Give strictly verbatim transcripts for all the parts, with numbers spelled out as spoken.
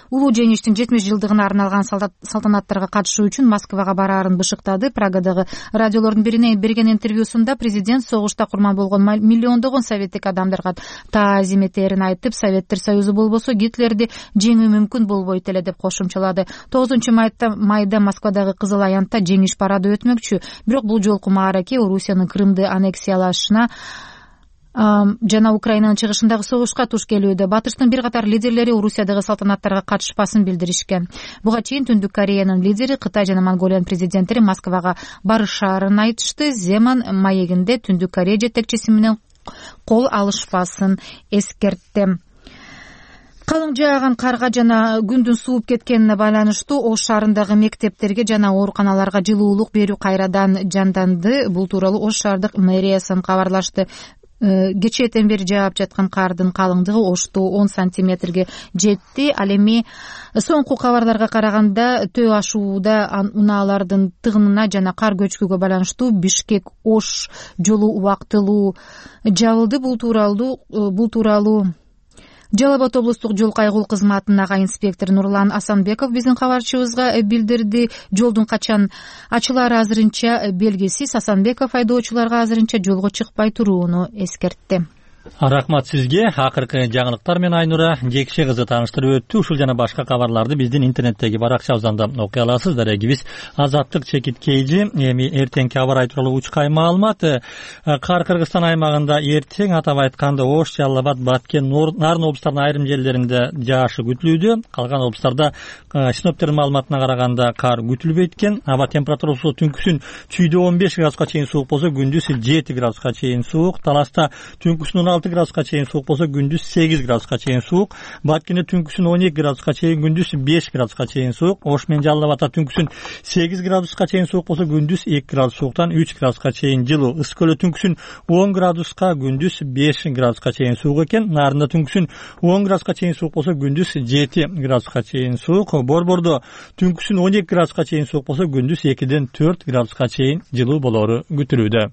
улуу жеңиштин жетимиш жылдыгына арналган салтанаттарга катышуу үчүн Москвага бараарын бышыктады. Прагадагы радиолордун бирине берген интервьюсунда президент согушта курман болгон миллиондогон советтик адамдарга таазим этерин айтып, Советтер Союзу болбосо Гитлерди жеңүү мүмкүн болбойт эле деп кошумчалады. тогузунчу майда Москвадагы Кызыл Аянтта жеңиш парады өтмөкчү, бирок бул жолку маараке Орусиянын Крымды аннексиялашына жана Украинанын чыгышындагы согушка туш келүүдө. Батыштын бир катар лидерлери Орусиядагы салтанаттарга катышпасын билдиришкен. Буга чейин Түндүк Кореянын лидери, Кытай жана Монголиянын президенттери Москвага барышаарын айтышты. Земан маегинде Түндүк Корея жетекчиси менен кол алышпасын эскертти. Калың жааган карга жана күндүн сууп кеткенине байланыштуу Ош шаарындагы мектептерге жана ооруканаларга жылуулук берүү кайрадан жанданды. Бул тууралуу Ош шаардык мэриясын кабарлашты. Кечээден бери жаап жаткан кардын калыңдыгы Ошто он сантиметрге жетти. Ал эми соңку кабарларга караганда төө ашууда унаалардын тыгынына жана кар көчкүгө байланыштуу Бишкек Ош жолу убактылуу жабылды. Бул тууралуу бул тууралуу Жалал Абад облустук жол кайгыл кызматынын ага инспектору Нурлан Асанбеков биздин кабарчыбызга билдирди. Жолдун качан ачылары азырынча белгисиз. Асанбеков айдоочуларга азырынча жолго чыкпай турууну эскертти. Рахмат сизге. Акыркы жаңылыктар менен Айнура Жекше кызы тааныштырып өттү. Ушул жана башка кабарларды биздин интернеттеги баракчабыздан да окуй аласыз. Дарегибиз Азаттык Чекит Кейжи. Эми эртеңки аба ырайы тууралуу учкай маалымат. Кар Кыргызстан аймагында эртең, атап айтканда Ош, Жалал Абад, Баткен, Нарын облустарынын айрым жерлеринде жаашы күтүлүүдө. Калган облустарда синоптиктердин маалыматына караганда кар күтүлбөйт экен. Аба температурасы түнкүсүн чүйдө он беш градуска чейин суук болсо, күндүз жети градуска чейин суук. Таласта түнкүсүн алты градуска чейин суук болсо, күндүз сегиз градуска чейин суук. Баткенде түнкүсүн он эки градуска чейин, күндүз беш градуска чейин суук. Ош менен Жалал Абадта түнкүсүн сегиз градуска чейин суук болсо, күндүз эки градус сууктан үч градуска чейин жылуу. Ысык-Көлдө түнкүсүн он градуска, күндүз беш градуска чейин суук экен. Нарында түнкүсүн он градуска чейин суук болсо, күндүз жети градуска чейин суук. Борбордо түнкүсүн он эки градуска чейин суук болсо, күндүз экиден төрт градуска чейин жылуу болору күтүлүүдө.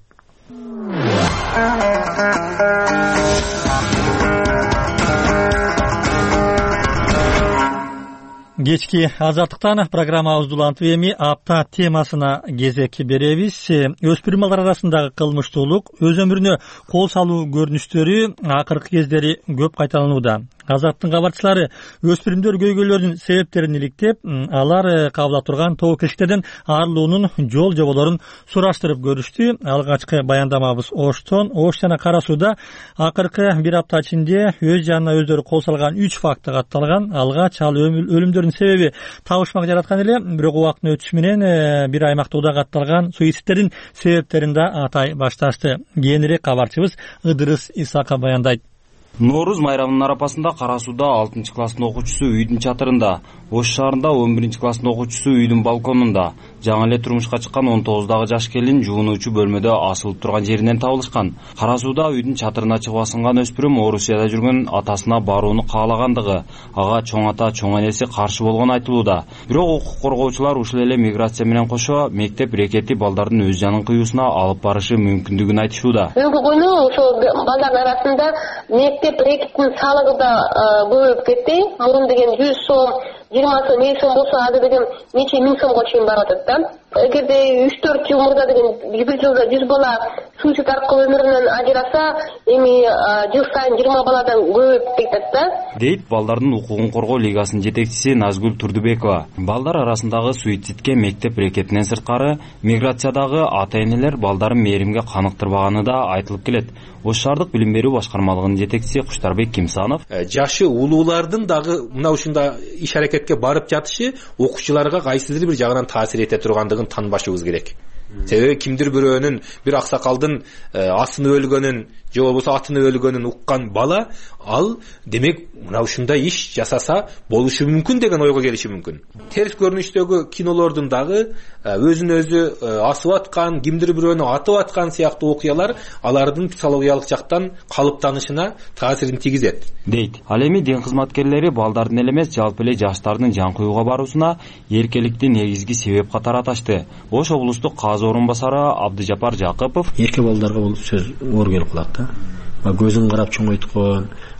Кечки азаттыктан программабызды улантып эми апта темасына кезек беребиз. Өспүрүм балдар арасындагы кылмыштуулук, өз өмүрүнө кол салуу көрүнүштөрү акыркы кездери көп кайталанууда. Азаттын кабарчылары өспүрүмдөр көйгөйлөрдүн себептерин иликтеп, алар кабыла турган тобокелчиктерден арылуунун жол жоболорун сураштырып көрүштү. Алгачкы баяндамабыз Оштон. Ош жана Кара Сууда акыркы бир апта ичинде өз жанына өздөрү кол салган үч факты катталган. Алгач ал өлүмдөрдүн себеби табышмак жараткан эле, бирок убакыттын өтүшү менен бир аймакта уда катталган суицидтердин себептерин да атай башташты. Кийинирээк кабарчыбыз Ыдырыс Исака баяндайт. Норуз майрамынын арапасында Кара Сууда алтынчы класстын окуучусу үйдүн чатырында, Ош шаарында он биринчи класстын окуучусу үйдүн балконунда, жаңы эле турмушка чыккан он тогуздагы жаш келин жуунуучу бөлмөдө асылып турган жеринен табылышкан. Кара Сууда үйдүн чатырына чыгып асынган өспүрүм Орусияда жүргөн атасына барууну каалагандыгы, ага чоң ата, чоң энеси каршы болгону айтылууда. Бирок укук коргоочулар ушул эле миграция менен кошо мектеп рекети балдардын өз жанын кыюусуна алып барышы мүмкүндүгүн айтышууда. Ошол балдардын арасында мектеп рекеттин салыгы да көбөйүп кетти. Мурун деген жүз сом, жыйырма сом, элүү сом болсо азыр деген нече миң сомго чейин барып атат да. Эгерде үч төрт жыл мурда деген бир жылда жүз бала суицид аркылуу өмүрүнөн ажыраса, эми жыл сайын жыйырма баладан көбөйүп кетет да. Дейт балдардын укугун коргоо лигасынын жетекчиси Назгүл Турдубекова. Балдар арасындагы суицидке мектеп рекетинен сырткары миграциядагы ата-энелер балдарын мээримге каныктырбаганы да айтылып келет. Ош шаардык билим берүү башкармалыгынын жетекчиси Куштарбек Кимсанов жашы улуулардын дагы мына ушунда иш аракетке барып жатышы окуучуларга кайсыдыр бир жагынан таасир эте тургандыгын танбашыбыз керек. Себеби кимдир бирөөнүн, бир аксакалдын асыны өлгөнүн же болбосо атыны өлгөнүн уккан бала, ал демек мына ушундай иш жасаса болушу мүмкүн деген ойго келиши мүмкүн. Терс көрүнүштөгү кинолордун дагы өзүн өзү асып аткан, кимдир бирөөнү атып аткан сыяктуу окуялар алардын психологиялык жактан калыптанышына таасирин тийгизет, дейт. Ал эми дин кызматкерлери балдардын эле эмес, жалпы эле жаштардын жан кыюуга баруусуна эркеликти негизги себеп катары аташты. Ош облустук казы орун басары Абдыжапар Жакыпов эрке балдарга бул сөз оор келип калат да. Көзүн карап чоңойткон,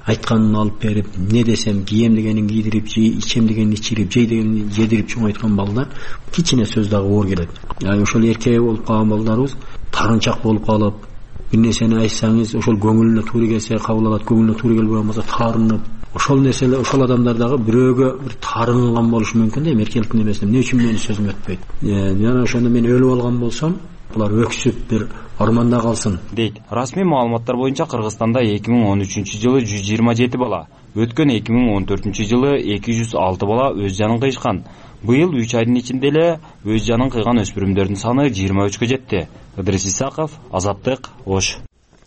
айтканын алып берип, не десем кийем дегенин кийдирип, ичем дегенин ичирип, жей дегенин жедирип чоңойткан балдар кичине сөз дагы оор келет. Ошол эрке болуп калган балдарыбыз тарынчак болуп калып, бир нерсени айтсаңыз ошол көңүлүнө туура келсе кабыл алат, көңүлүнө туура келбей болмосо таарынып, ошол нерселер, ошол адамдар дагы бирөөгө бир таарынган болушу мүмкүн да, эркеликтин эмесин эмне үчүн менин сөзүм өтпөйт. Жана ошондо мен өлүп алган болсом, булар өксүп бир орманда калсын дейт. Расмий маалыматтар боюнча Кыргызстанда эки миң он үчүнчү жылы жүз жыйырма жети бала, өткөн эки миң он төртүнчү жылы эки жүз алты бала өз жанын кыйышкан. Быйыл үч айдын ичинде эле өз жанын кыйган өспүрүмдөрдүн саны жыйырма үчкө жетти. Ыдрис Исаков, Азаттык, Ош.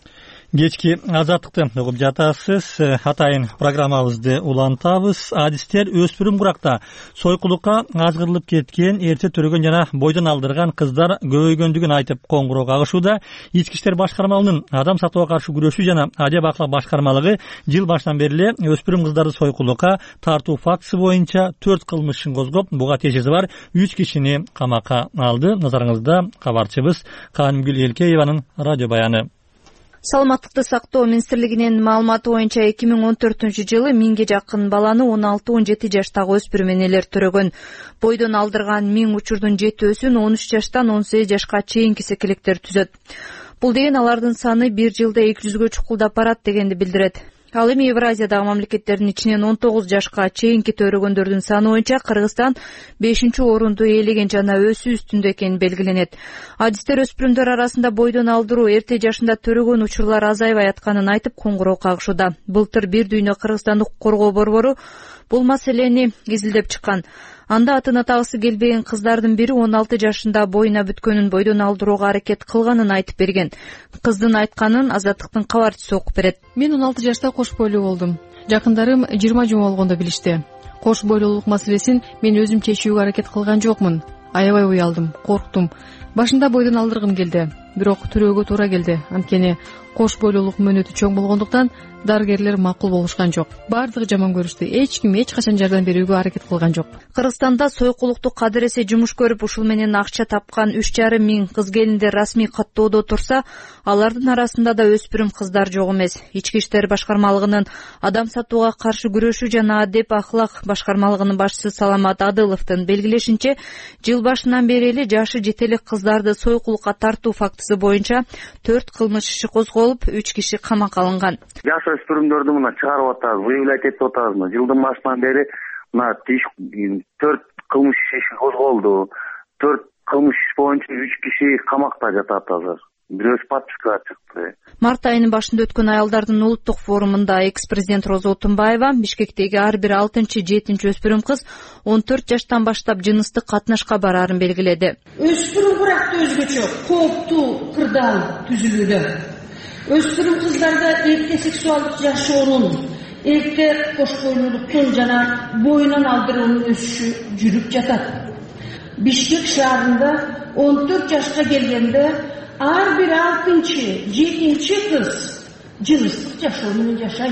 Кечки Азаттыкты угуп жатасыз. Атайын программабызды улантабыз. Адистер өспүрүм куракта сойкулукка азгырылып кеткен, эрте төрөгөн жана бойдон алдырган кыздар көбөйгөндүгүн айтып коңгуроо кагышууда. Ички иштер башкармалынын адам сатууга каршы күрөшүү жана адия бакылоо башкармалыгы жыл башынан бери эле өспүрүм кыздарды сойкулукка тартуу фактысы боюнча төрт кылмыш ишин козгоп, буга тиешеси бар үч кишини камакка алды. Назарыңызда кабарчыбыз Канымгүл Элкееванын радио баяны. Саламаттыкты сактоо министрлигинин маалыматы боюнча эки миң он төртүнчү жылы миңге жакын баланы он алты он жети жаштагы өспүрүм энелер төрөгөн. Бойдон алдырган миң учурдун жетөөсүн он үч жаштан он сегиз жашка чейинки секилектер түзөт. Бул деген алардын саны бир жылда эки жүзгө чукулдап барат дегенди билдирет. Ал эми Евразиядагы мамлекеттердин ичинен он тогуз жашка чейинки төрөгөндөрдүн саны боюнча Кыргызстан бешинчи орунду ээлеген жана өсүү үстүндө экени белгиленет. Адистер өспүрүмдөр арасында бойдон алдыруу эрте жашында төрөгөн учурлар азайбай атканын айтып коңгуроо кагышууда. Былтыр бир дүйнө Кыргызстандык коргоо борбору бул маселени изилдеп чыккан. Анда атына тагысы келбеген кыздардын бири он алты жашында боюна бүткөнүн бойдон алдырууга аракет кылганын айтып берген. Кыздын айтканын Азаттыктын кабарчысы окуп берет. Мен он алты жашта кош бойлуу болдум. Жакындарым жыйырма жума болгондо билишти. Кош бойлуулук маселесин мен өзүм чечүүгө аракет кылган жокмун. Аябай уялдым, корктум. Башында бойдон алдыргым келди, бирок төрөөгө туура келди. Анткени кош бойлуулук мөөнөтү чоң болгондуктан дарыгерлер макул болушкан жок. Бардыгы жаман көрүштү. Эч ким эч качан жардам берүүгө аракет кылган жок. Кыргызстанда сойкулукту кадыресе жумуш көрүп, ушул менен акча тапкан үч жарым миң кыз келиндер расмий каттоодо турса, алардын арасында да өспүрүм кыздар жок эмес. Ички иштер башкармалыгынын адам сатууга каршы күрөшүү жана адеп ахлак башкармалыгынын башчысы Саламат Адыловдун белгилешинче, жыл башынан бери эле жашы жете элек кыздарды сойкулукка тартуу фактысы боюнча төрт кылмыш иши козголуп, үч киши камакка алынган. Өспүрүмдөрдү мына чыгарып атабыз, выявлять этип атабыз. Жылдын башынан бери мына төрт кылмыш иши козголду. төрт кылмыш иш боюнча үч киши камакта жатат азыр. Бирөөсү подпискага чыкты. Март айынын башында өткөн аялдардын улуттук форумунда экс-президент Роза Отунбаева Бишкектеги ар бир алтынчы жетинчи өспүрүм кыз он төрт жаштан баштап жыныстык катнашка бараарын белгиледи. Өспүрүм куракта өзгөчө кооптуу кырдаал түзүлүүдө. Өспүрүм кыздарда эрте сексуалдык жашоонун, эрте кош бойлуулуктун жана боюнан алдыруунун өсүшү жүрүп жатат. Бишкек шаарында он төрт жашка келгенде ар бир алтынчы жетинчи кыз жыныстык жашоо менен жашайт.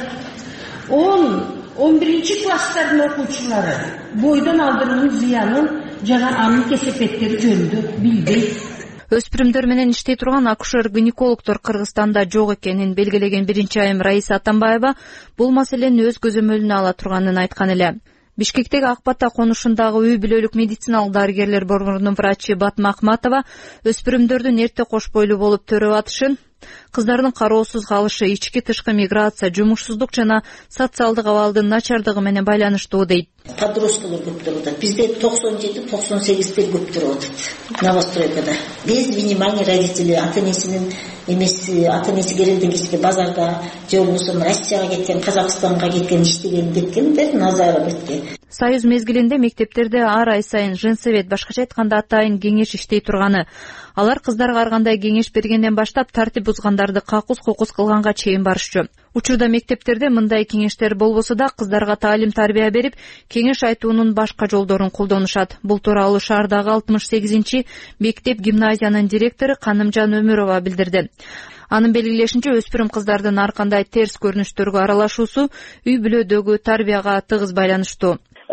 он он биринчи класстардын окуучулары бойдон алдыруунун зыянын жана анын кесепеттери жөнүндө билбейт. Өспүрүмдөр менен иштей турган акушер-гинекологдор Кыргызстанда жок экенин белгилеген биринчи айым Раиса Атамбаева бул маселени өз көзөмөлүнө ала турганын айткан эле. Бишкектеги Акбата конушундагы үй бүлөлүк медициналык дарыгерлер борборунун врачы Батма Ахматова өспүрүмдөрдүн эрте кош бойлуу болуп төрөп атышын, кыздардын кароосуз калышы, ички тышкы миграция, жумушсуздук жана социалдык абалдын начардыгы менен байланыштуу дейт. Подросткалар көп төрөп атат. Бизде токсон жети токсон сегиздер көп төрөп атат. Новостройкада. Без внимания родителей, ата-энесинин эмес, ата-энеси керелден кечке базарда, же болбосо Россияга кеткен, Казакстанга кеткен, иштеген кеткендер назары бетке. Союз мезгилинде мектептерде ар ай сайын женсовет, башкача айтканда атайын кеңеш иштей турганы. Алар кыздарга ар кандай кеңеш бергенден баштап тартип бузгандарды какус-кокус кылганга чейин барышчу. Учурда мектептерде мындай кеңештер болбосо да кыздарга таалим тарбия берип, кеңеш айтуунун башка жолдорун колдонушат. Бул тууралуу шаардагы алтымыш сегизинчи мектеп гимназиянын директору Канымжан Өмүрова билдирди. Анын белгилешинче, өспүрүм кыздардын ар кандай терс көрүнүштөргө аралашуусу үй бүлөдөгү тарбияга тыгыз байланыштуу.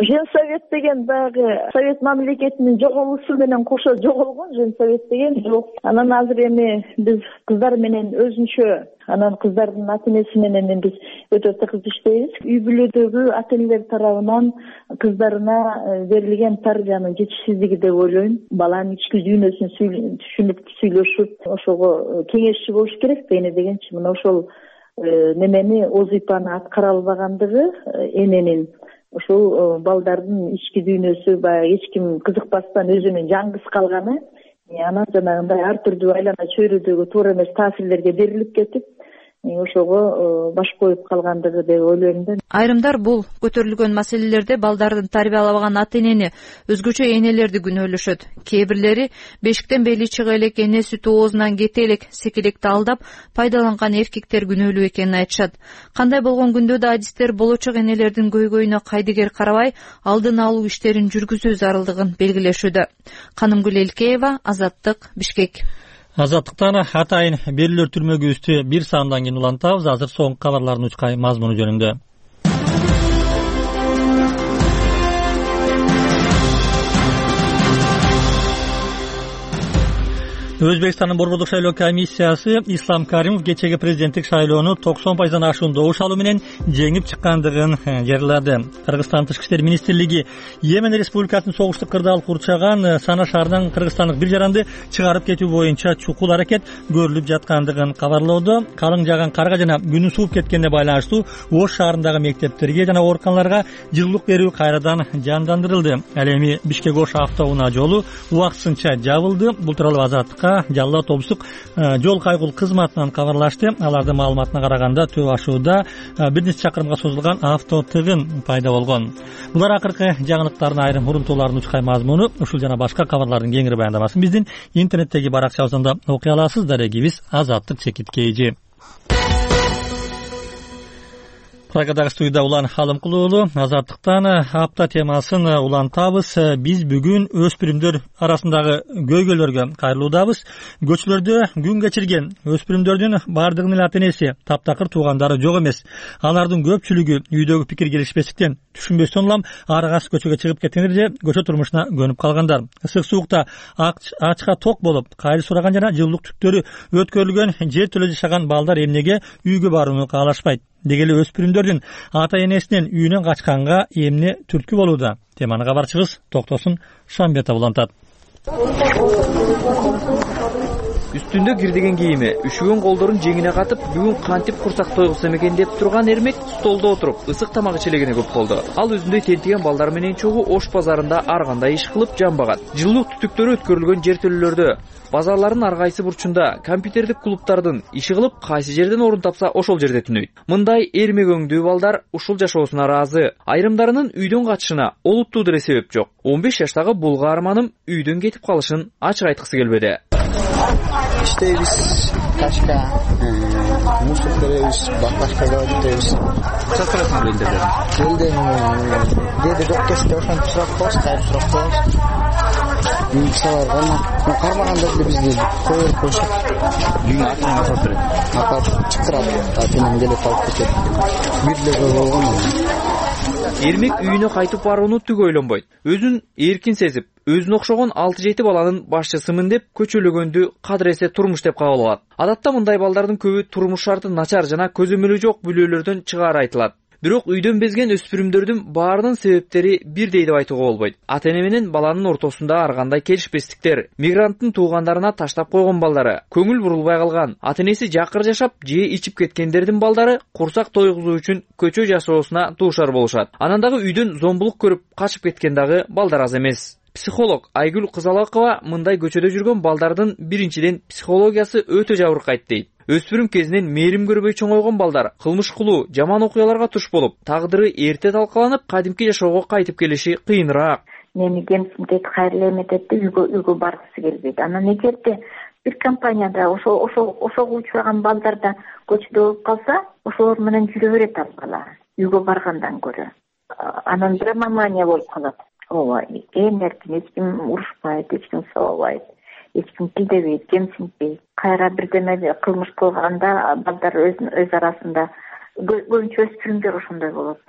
Женсовет деген баягы совет мамлекетинин жоголуусу менен кошо жоголгон Женсовет деген жок. Анан азыр эми биз кыздар менен өзүнчө, анан кыздардын ата энеси менен биз өтө тыгыз иштейбиз. Үй бүлөдөгү ата энелер тарабынан кыздарына берилген тарбиянын жетишсиздиги деп ойлойм. Баланын ички дүйнөсүн түшүнүп сүйлөшүп, ошого кеңешчи болуш керек да, эне дегенчи мына ошол немени озипаны аткара албагандыгы эненин ошол балдардын ички дүйнөсү баягы эч ким кызыкпастан өзүнүн жаңгыз калганы, анан жанагындай ар түрдүү айлана чөйрөдөгү туура эмес таасирлерге берилип кетип, ошого баш коюп калгандыгы деп ойлойм да. Айрымдар бул көтөрүлгөн маселелерде балдардын тарбиялабаган ата энени, өзгөчө энелерди күнөөлөшөт. Кээ бирлери бешиктен бели чыга элек эне сүтү оозунан кете элек секелекти алдап пайдаланган эркектер күнөөлүү экенин айтышат. Кандай болгон күндө да адистер болочок энелердин көйгөйүнө кайдыгер карабай, алдын алуу иштерин жүргүзүү зарылдыгын белгилешүүдө. Канымгүл Элкеева, Азаттык, Бишкек. Азаттыктан атайын берилер түрмөгүбүздү бир саамдан кийин улантабыз. Азыр соңку кабарлардын учкай мазмуну жөнүндө. Өзбекстандын Борбордук шайлоо комиссиясы Ислам Каримов кечеги президенттик шайлоону токсон пайыздан ашуун добуш алуу менен жеңип чыккандыгын жарыялады. Кыргызстан Тышкы иштер министрлиги Йемен Республикасынын согуштук кырдаал курчаган Сана шаарынан кыргызстандык бир жаранды чыгарып кетүү боюнча чукул аракет көрүлүп жаткандыгын кабарлоодо. Калың жааган карга жана күнү сууп кеткенге байланыштуу Ош шаарындагы мектептерге жана ооруканаларга жылуулук берүү кайрадан жандандырылды. Ал эми Бишкек Ош автоунаа жолу убактысынча жабылды. Бул тууралуу Азаттыкка Жалал облустук жол кайгул кызматынан кабарлашты. Алардын маалыматына караганда төө ашууда бир нече чакырымга созулган авто тыгын пайда болгон. Булар акыркы жаңылыктардын айрым урунтууларынын учкай мазмуну. Ушул жана башка кабарлардын кеңири баяндамасын биздин интернеттеги баракчабызда окуй аласыз. Дарегибиз Азаттык чекит кейжи. Прагадагы студияда Улан Халымкулуу уулу. Азаттыктан апта темасын улантабыз. Биз бүгүн өспүрүмдөр арасындагы көйгөйлөргө кайрылуудабыз. Көчөлөрдө күн кечирген өспүрүмдөрдүн бардыгынын ата энеси, таптакыр туугандары жок эмес. Алардын көпчүлүгү үйдөгү пикир келишпестиктен түшүнбөстөн улам ары кайсы көчөгө чыгып кеткендер же көчө турмушуна көнүп калгандар. Ысык суукта ачка ток болуп, кайры сураган жана жылуулук түктөрү өткөрүлгөн жер төлө жашаган балдар эмнеге үйгө барууну каалашпайт? Деги эле өспүрүмдөрдүн ата энесинин үйүнөн качканга эмне түрткү болууда? Теманы кабарчыбыз Токтосун Шамбетов улантат. Үстүндө кирдеген кийими, үшүгөн колдорун жеңине катып, бүгүн кантип курсак тойгусам экен деп турган эрмек столдо отуруп, ысык тамак ичелегине көп болду. Ал өзүндөй тентиген балдар менен чогуу Ош базарында ар кандай иш кылып жан багат. Жылуулук түтүктөрү өткөрүлгөн жер төлөлөрдө, базарлардын ар кайсы бурчунда, компьютердик клубтардын иши кылып, кайсы жерден орун тапса, ошол жерде түнөйт. Мындай эрмек өңдүү балдар ушул жашоосуна ыраазы. Айрымдарынын үйдөн качышына олуттуу деле себеп жок. он беш жаштагы бул каарманым үйдөн кетип калышын ачык айткысы келбеди. İşteyiz, taşka, musluk veriyoruz, baklaşka veriyoruz. Kaç parasını öldürdün? Geldim, dedi doktorsta oşan sırak boş, kayıp sırak boş. Bilgisayar bana, karmağanlar da biz değil, koyuyor koşup. Düğün atına atat verin. Atat çıktıralım, atının gelip alıp geçip. Birle olgun mu? Эрмек үйүнө кайтып барууну түк ойлонбойт. Өзүн эркин сезип, өзүнө окшогон алты жети баланын башчысымын деп көчөлөгөндү кадыресе турмуш деп кабыл алат. Адатта мындай балдардын көбү турмуш шарты начар жана көзөмөлү жок бүлөлөрдөн чыгаары айтылат. Бирок үйдөн безген өспүрүмдөрдүн баарынын себептери бирдей деп айтууга болбойт. Ата эне менен баланын ортосунда ар кандай келишпестиктер, мигранттын туугандарына таштап койгон балдары, көңүл бурулбай калган, ата энеси жакыр жашап, же ичип кеткендердин балдары курсак тойгузуу үчүн көчө жашоосуна дуушар болушат. Анан дагы үйдөн зомбулук көрүп качып кеткен дагы балдар аз эмес. Психолог Айгүл Кызалакова мындай көчөдө жүргөн балдардын биринчиден психологиясы өтө жабыркайт дейт. Өспүрүм кезинен мээрим көрбөй чоңойгон балдар кылмыш кылуу, жаман окуяларга туш болуп, тагдыры эрте талкаланып, кадимки жашоого кайтып келиши кыйыныраак. Мени кемсинтет, кайрылы эметет деп үйгө үйгө баргысы келбейт. Анан эгерде бир компанияда ошол ошол ошого учураган балдар да көчөдө болуп калса, ошолор менен жүрө берет ал бала үйгө баргандан көрө. Анан драмамания болуп калат. Ооба, эң эркин, эч ким урушпайт, эч ким сабабайт, эч ким тилдебейт, кемсинтпейт. Кайра бирдеме кылмыш кылганда балдар өз өз арасында көбүнчө өспүрүмдөр ошондой болот да.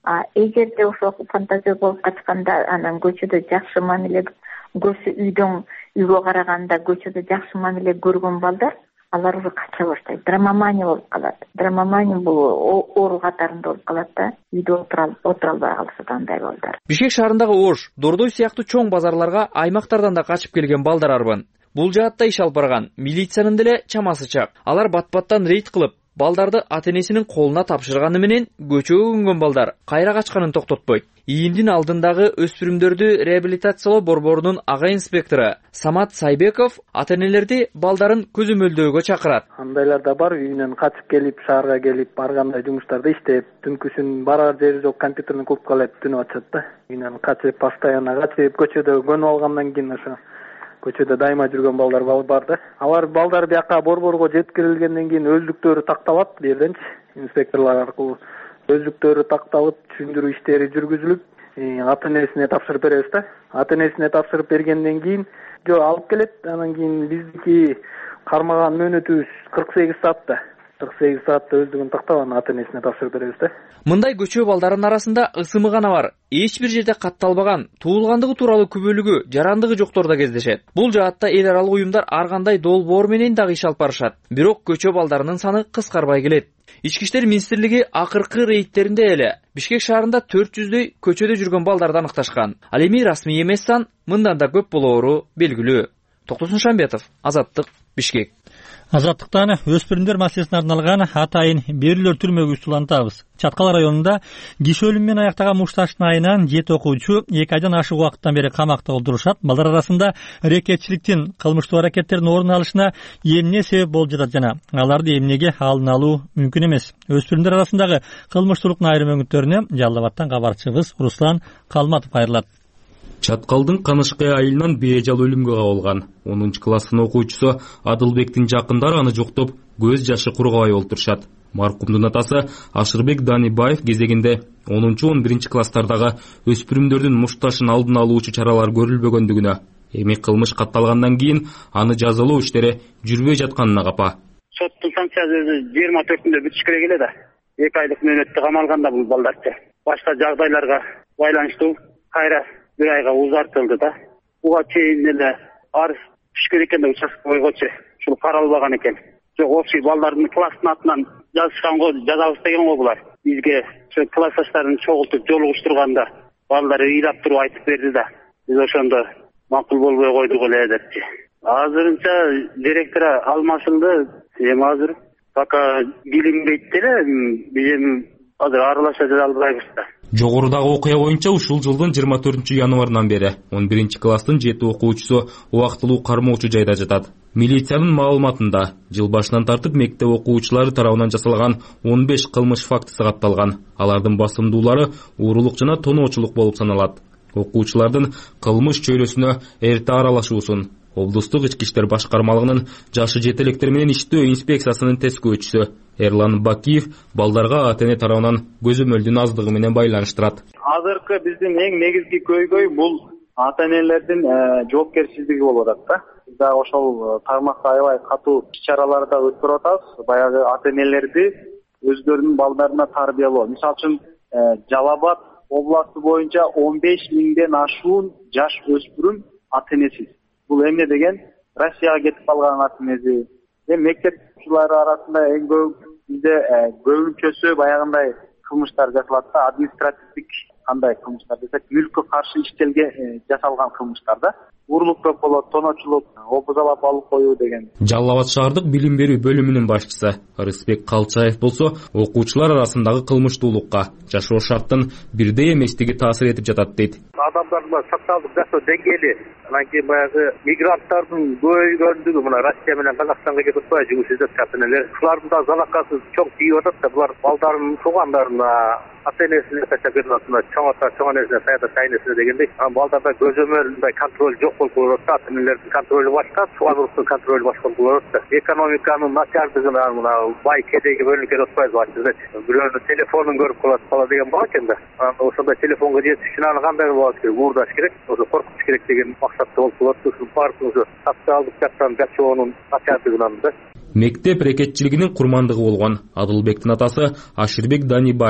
А эгерде ошо фантазия болуп качканда анан көчөдө жакшы мамиле көрсө, үйдөн үйгө караганда көчөдө жакшы мамиле көргөн балдар алар уже кача баштайт. Драмамания болуп калат. Драмамания бул оору катарында болуп калат да, үйдө отура отура албай калышат андай балдар. Бишкек шаарындагы Ош, Дордой сыяктуу чоң базарларга аймактардан да качып келген балдар арбын. Бул жаатта иш алып барган милициянын деле чамасы чак. Алар бат-баттан рейд кылып, балдарды ата-энесинин колуна тапшырганы менен көчөгө көнгөн балдар кайра качканын токтотпойт. ИИМдин алдындагы өспүрүмдөрдү реабилитациялоо борборунун ага инспектору Самат Сайбеков ата-энелерди балдарын көзөмөлдөөгө чакырат. Андайлар да бар, үйүнөн качып келип, шаарга келип, баргандай жумуштарды иштеп, түнкүсүн барар жери жок компьютердин клубка алып түнөп атышат да. Үйүнөн качып, постоянно качып, көчөдө көнүп алгандан кийин ошо көчөдө дайыма жүргөн балдар бар да. Алар балдар бияка борборго жеткирилгенден кийин өздүктөрү такталат, бу жерденчи инспекторлор аркылуу өздүктөрү такталып, түшүндүрүү иштери жүргүзүлүп, ата-энесине тапшырып беребиз да. Ата-энесине тапшырып бергенден кийин жо алып келет, анан кийин биздики кармаган мөөнөтүбүз кырк сегиз саатта. кырк сегиз саатта өздүгүн тактап анан ата-энесине тапшырып беребиз да. Мындай көчө балдарынын арасында ысымы гана бар. Эч бир жерде катталбаган, туулгандыгы тууралуу күбөлүгү, жарандыгы жоктор да кездешет. Бул жаатта эл аралык уюмдар ар кандай долбоор менен дагы иш алып барышат. Бирок көчө балдарынын саны кыскарбай келет. Ички иштер министрлиги акыркы рейдтеринде эле Бишкек шаарында төрт жүздөй көчөдө жүргөн балдарды аныкташкан. Ал эми расмий эмес сан мындан да көп болоору белгилүү. Токтосун Шамбетов, Азаттык, Бишкек. Азаттыктан өспүрүмдөр маселесине арналган атайын берүүлөр түрмөгү улантабыз. Чаткал районунда киши өлүмү менен аяктаган мушташтын айынан жети окуучу эки айдан ашык убакыттан бери камакта олтурушат. Балдар арасында рекетчиликтин, кылмыштуу аракеттердин орун алышына эмне себеп болуп жатат жана аларды эмнеге алдын алуу мүмкүн эмес. Өспүрүмдөр арасындагы кылмыштуулуктун айрым өңүттөрүнө Жалал Абадтан кабарчыбыз Руслан Калматов айрылат. Чаткалдын Канышкай айылынан бейжал өлүмгө кабылган онунчу класстын окуучусу Адылбектин жакындары аны жоктоп, көз жашы кургабай олтурушат. Маркумдун атасы Ашырбек Данибаев кезегинде онунчу он биринчи класстардагы өспүрүмдөрдүн мушташын алдын алуучу чаралар көрүлбөгөндүгүнө, эми кылмыш катталгандан кийин аны жазалоо иштери жүрбөй жатканына капа. Соттун санкциясы жыйырма төртүндө бүтүш керек эле да. эки айлык мөөнөттө камалганда бул балдарчы. Башка жагдайларга байланыштуу кайра бир айга узартылды да. Буга чейин эле арыз түшкөн экен да участок койгочу. Ушул каралбаган экен. Жок, общий балдардын класстын атынан жазышкан го, жазабыз деген го булар. Бизге ошо классташтарын чогултуп жолугуштурганда балдар ыйлап туруп айтып берди да. Биз ошондо макул болбой койдук эле депчи. Азырынча директор алмашылды. Эми азыр пока билинбейт деле, биз эми азыр аралаша жара албайбыз да. Жогорудагы окуя боюнча ушул жылдын жыйырма төртүнчү январынан бери он биринчи класстын жети окуучусу убактылуу кармоочу жайда жатат. Милициянын маалыматында жыл башынан тартып мектеп окуучулары тарабынан жасалган он беш кылмыш фактысы катталган. Алардын басымдуулары уурулук жана тоноочулук болуп саналат. Окуучулардын кылмыш чөйрөсүнө эрте аралашуусун облустук ички иштер башкармалыгынын жашы жетелектер менен иштөө инспекциясынын тескөөчүсү Эрлан Бакиев балдарга ата-эне тарабынан көзөмөлдүн аздыгы менен байланыштырат. Азыркы биздин эң негизги көйгөй бул ата-энелердин жоопкерчилиги болуп атат да. Биз да ошол тармакта аябай катуу иш-чараларды өткөрүп атабыз. Баягы ата-энелерди өздөрүнүн балдарына тарбиялоо. Мисалы үчүн Жалал Абад областы боюнча он беш миңден ашуун жаш өспүрүм ата-энесиз. Бул эмне деген? Россияга кетип калган ата-энеси. Эми мектепчилер арасында эң көп бизде көбүнчөсү баягындай кылмыштар жасалат да, административдик кандай кылмыштар десек, мүлккө каршы иштелген жасалган кылмыштар да. Уурулук көп болот, тоноочулук, обузалап алып коюу деген. Жалал Абад шаардык билим берүү бөлүмүнүн башчысы Рыспек Калчаев болсо, окуучулар арасындагы кылмыштуулукка жашоо шарттын бирдей эместиги таасир этип жатат дейт. Адамдардын социалдык жашоо деңгээли, анан кийин баягы мигранттардын көбөйгөндүгү, мына Россия менен Казакстанга кетип атпайбы жумуш издеп ата-энелер. Булардын да залакасы чоң тийип атат да, булар балдарын туугандарына, ата-энесине ташап кетип атат, чоң ата чоң энесине, саята сайнесине дегендей. Анан балдарда көзөмөлүндай контроль жок болуп калат, ата-энелердин контролю башка, туугандыктын контролю башка болуп атат. Экономиканын начардыгынан мына бай кедейге бөлүнүп кетип атпайбы ачыгы. Бирөөнүн телефонун көрүп калат бала деген бар экен да. Анан ошондой телефонго жетиш үчүн аны кандай болот керек, уурдаш керек, ошо коркутуш керек деген максатта болуп калат. Ушул баардыгы ошо социалдык жактан жашоонун начардыгынан да. Мектеп рекетчилигинин курмандыгы болгон Адылбектин атасы Ашырбек Данибаев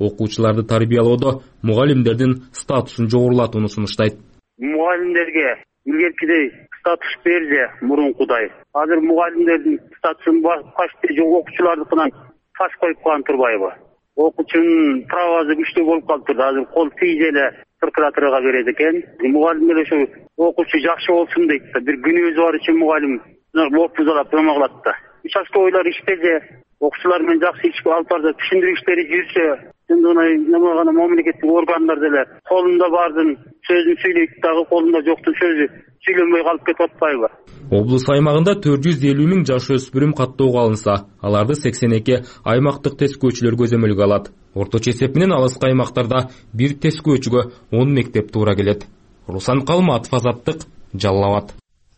окуучуларды тарбиялоодо мугалимдердин статусун жогорулатууну сунуштайт. Мугалимдерге илгеркидей статус берди мурункудай. Азыр мугалимдердин статусун почти жок окуучулардыкынан таш коюп калган турбайбы? Окуучунун правасы күчтүү болуп калыптыр. Азыр кол тийже эле прокуратурага берет экен. Мугалимдер ошо окуучу жакшы болсун дейт да. Бир күнөөсү бар үчүн мугалим опузалап тема кылат да. Участковыйлар иштесе, окуучулар менен жакшы иш алып барса, түшүндүрүү иштери жүрсө, жана нема гана мамлекеттик органдар деле колунда бардын сөзүн сүйлөйт дагы, колунда жоктун сөзү сүйлөнбөй калып кетип атпайбы? Облус аймагында төрт жүз элүү миң жаш өспүрүм каттоого алынса, аларды сексен эки аймактык тескөөчүлөр көзөмөлгө алат. Орточо эсеп менен алыскы аймактарда бир тескөөчүгө он мектеп туура келет. Руслан Калматов, Азаттык, Жалал Абад.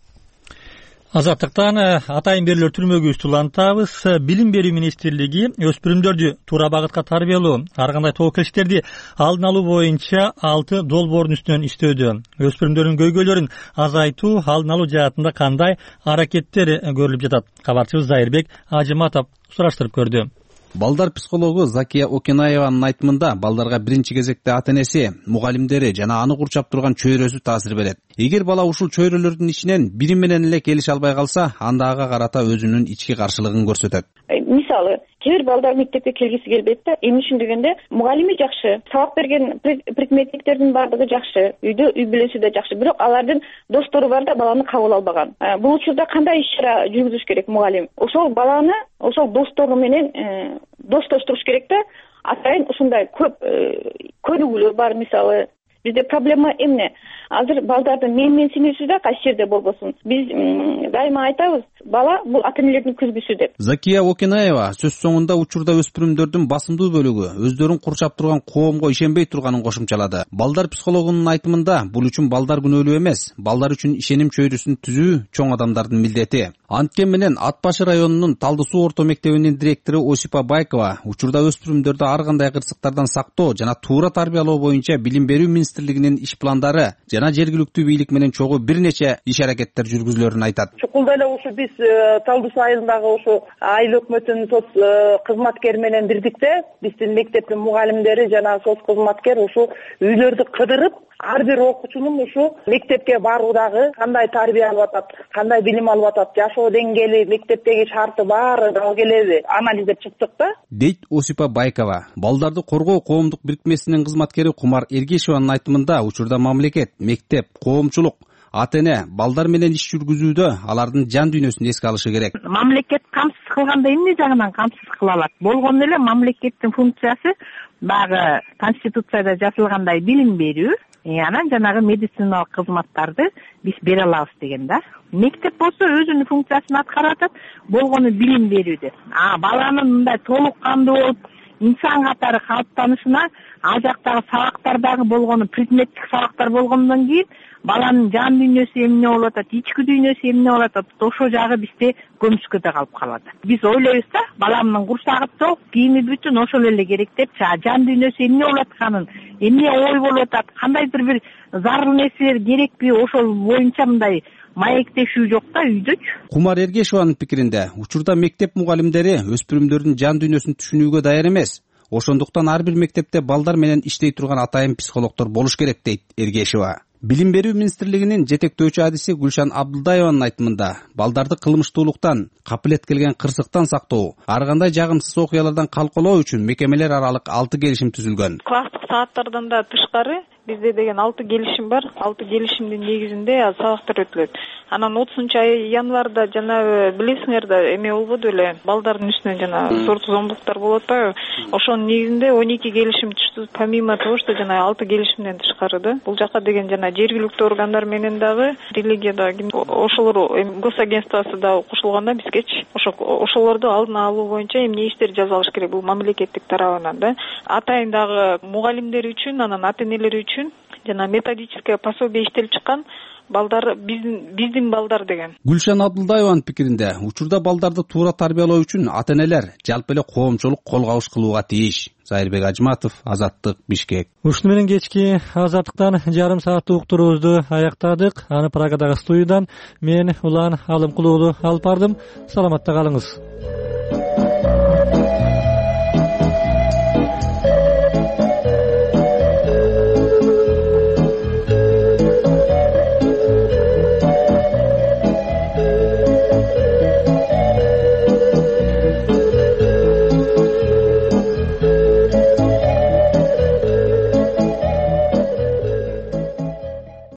Азаттыктан атайын берилер түрмөгү устулантабыз. Билим берүү министрлиги өспүрүмдөрдү туура багытка тарбиялоо, ар кандай тобокелиштерди алдын алуу боюнча алты долбоордун үстүнөн иштөөдө. Өспүрүмдөрдүн көйгөйлөрүн азайтуу, алдын алуу жаатында кандай аракеттер көрүлүп жатат? Кабарчыбыз Зайырбек Ажыматов сураштырып көрдү. Балдар психологу Закия Окенаеванын айтымында балдарга биринчи кезекте ата-энеси, мугалимдери жана аны курчап турган чөйрөсү таасир берет. Эгер бала ушул чөйрөлөрдүн ичинен бири менен эле келише албай калса, анда ага карата өзүнүн ички каршылыгын көрсөтөт. Мисалы, кээ бир балдар мектепке келгиси келбейт да, эмне үчүн дегенде, мугалими жакшы, сабак берген предметтердин бардыгы жакшы, үйдө үй бүлөсү да жакшы, бирок алардын достору бар да баланы кабыл албаган. Бул учурда кандай иш-чара жүргүзүш керек мугалим? Ошол баланы, ошол достору менен достоштуруш керек да. Атайын ушундай көп көрүүлөр бар, мисалы. Бизде проблема эмне? Азыр балдардын менменсинүүсү да кайсы жерде болбосун. Биз дайыма айтабыз, бала бул ата-энелердин күзгүсү деп. Закия Окенаева сөз соңунда учурда өспүрүмдөрдүн басымдуу бөлүгү өздөрүн курчап турган коомго ишенбей турганын кошумчалады. Балдар психологунун айтымында бул үчүн балдар күнөөлүү эмес, балдар үчүн ишеним чөйрөсүн түзүү чоң адамдардын милдети. Анткени менен Ат башы районунун Талды суу орто мектебинин директору Осипа Байкова учурда өспүрүмдөрдү ар кандай кырсыктардан сактоо жана туура тарбиялоо боюнча билим берүү министрлигинин иш пландары жана жергиликтүү бийлик менен чогуу бир нече иш аракеттер жүргүзүлөрүн айтат. Чукулда эле ушу биз Талды суу айылындагы ушу айыл өкмөтүнүн соц кызматкери менен бирдикте биздин мектептин мугалимдери жана соц кызматкер ушу үйлөрдү кыдырып, ар бир окуучунун ушу мектепке баруудагы кандай тарбия алып атат, кандай билим алып атат, жашоо деңгээли, мектептеги шарты баары дал келеби анализдеп чыктык да, дейт Осипа Байкова. Балдарды коргоо коомдук бирикмесинин кызматкери Кумар Эргешеванын айтымында учурда мамлекет, мектеп, коомчулук, ата-эне балдар менен иш жүргүзүүдө алардын жан дүйнөсүн эске алышы керек. Мамлекет камсыз кылганда эмне жагынан камсыз кыла алат? Болгону эле мамлекеттин функциясы баягы конституцияда жазылгандай билим берүү, анан жанагы медициналык кызматтарды биз бере алабыз деген да. Мектеп болсо өзүнүн функциясын аткарып атат, болгону билим берүүдө. А баланын мындай толук кандуу болуп инсан катары калыптанышына ал жактагы сабактардагы болгону предметтик сабактар болгондон кийин баланын жан дүйнөсү эмне болуп атат, ички дүйнөсү эмне болуп атат, ошол жагы бизде көмүскөдө калып калат. Биз ойлойбуз да, баламдын курсагы ток, кийими бүтүн ошол эле керек деп, жан дүйнөсү эмне болуп атканын, эмне ой болуп атат, кандайдыр бир зарыл нерселер керекпи, ошол боюнча мындай маектешүү жок да үйдөчү. Кумар Эргешеванын пикиринде, учурда мектеп мугалимдери өспүрүмдөрдүн жан дүйнөсүн түшүнүүгө даяр эмес. Ошондуктан ар бир мектепте балдар менен иштей турган атайын психологдор болуш керек, дейт Эргешева. Билим берүү министрлигинин жетектөөчү адиси Гүлшан Абдылдаеванын айтымында, балдарды кылмыштуулуктан, капилет келген кырсыктан сактоо, ар кандай жагымсыз окуялардан калкалоо үчүн мекемелер аралык алты келишим түзүлгөн. Класстык сааттардан да тышкары бизде деген алты келишим бар. алты келишимдин негизинде сабактар өтүлөт. Анан отузунчу январда жана билесиңер да эме болбоду эле, балдардын үстүнө жана сорт зомбулуктар болуп атпайбы? Ошонун негизинде он эки келишим түштү. Помимо того, что жана алты келишимден тышкары да. Бул жака деген жана жергиликтүү органдар менен дагы религияда ошолор госагентствосы да кошулган да бизгечи. Ошолорду алдын алуу боюнча эмне иштер жазалыш керек, бул мамлекеттик тарабынан да. Атайын дагы мугалимдер үчүн, анан ата-энелер үчүн жана методическое пособие иштелип чыккан. Балдар биздин биздин балдар деген. Гүлшан Абдылдаеванын пикиринде, учурда балдарды туура тарбиялоо үчүн ата-энелер жалпы эле коомчулук кол кабыш кылууга тийиш. Зайырбек Ажыматов, Азаттык, Бишкек. Ушуну менен кечки Азаттыктан жарым сааттык уктуруубузду аяктадык. Аны Прагадагы студиядан мен Улан Алымкулуулу алып бардым. Саламатта калыңыз.